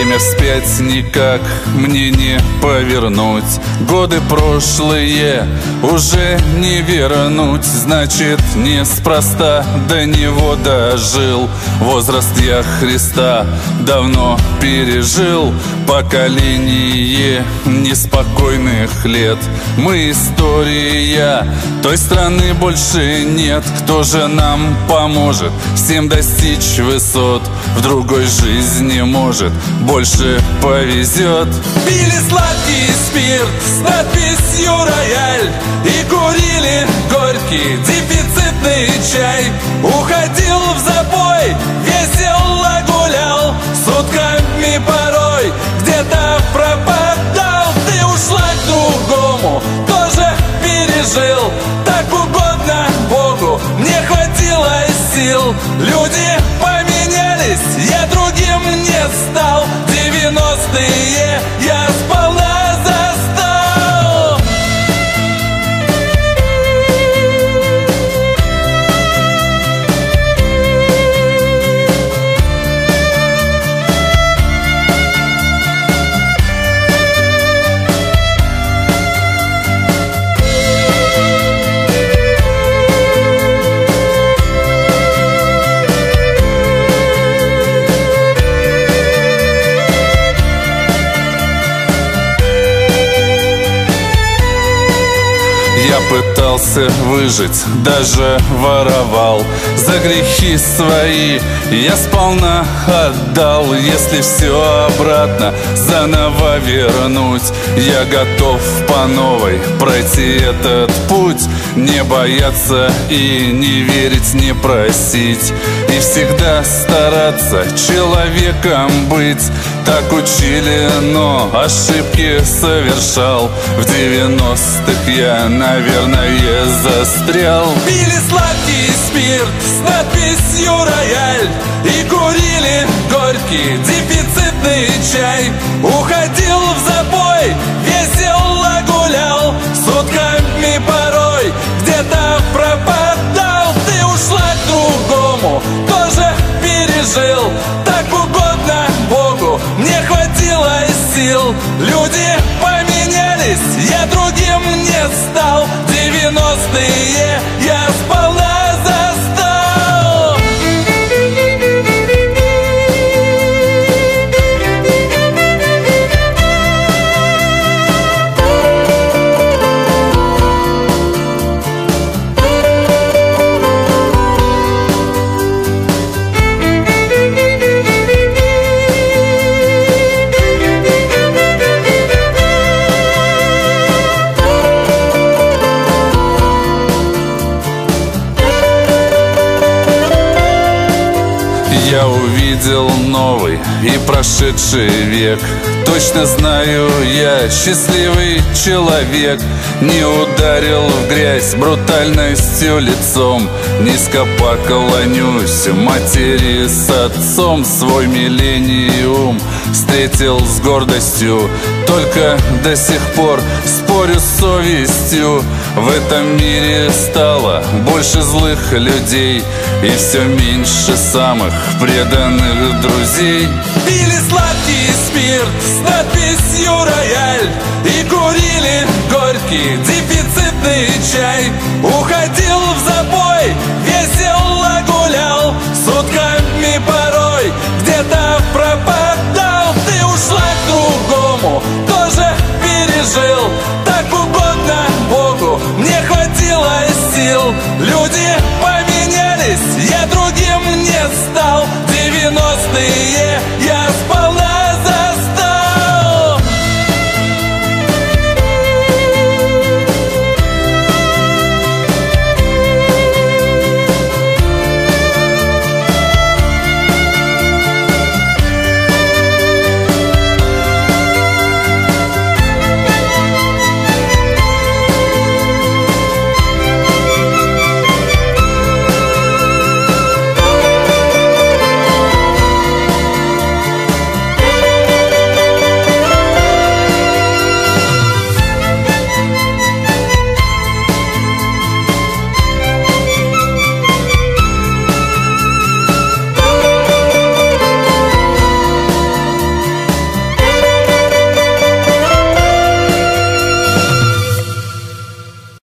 Время вспять никак мне не повернуть. Годы прошлые уже не вернуть. Значит, неспроста до него дожил. Возраст я Христа давно пережил. Поколение неспокойных лет. Мы история, той страны больше нет. Кто же нам поможет всем достичь высот? В другой жизни, может, больше повезет. Пили сладкий спирт с надписью «Рояль» и курили горький дефицитный чай. Уходил в запой, весело гулял, сутками порой где-то пропадал. Ты ушла к другому, тоже пережил. Так угодно Богу, мне хватило сил. Люди поменялись, я другим не стал. 90-е я сполна застал. Я пытался выжить, даже воровал. За грехи свои я сполна отдал. Если все обратно заново вернуть, я готов по новой пройти этот путь. Не бояться и не верить, не просить. И всегда стараться человеком быть. Так учили, но ошибки совершал. В 90-х я, наверное, застрял. Пили сладкий спирт с надписью «Рояль» и курили горький дефицитный чай. Уходил в запой, весело гулял, сутками порой где-то пропадал. Ты ушла к другому, тоже пережил. Так угодно Богу, мне хватило сил. Люди поменялись, я другим не стал. 90-е я сполна застал. Я увидел новый и прошедший век. Точно знаю, я счастливый человек. Не ударил в грязь брутальностью лицом. Низко поклонюсь матери с отцом. Свой миллениум встретил с гордостью. Только до сих пор спорю с совестью. В этом мире стало больше злых людей и все меньше самых преданных друзей. Пили сладкий спирт с надписью «Рояль» и курили горький дефицитный чай. Уходил в запой, весело гулял, сутками порой где-то пропадал. Ты ушла к другому, тоже пережил.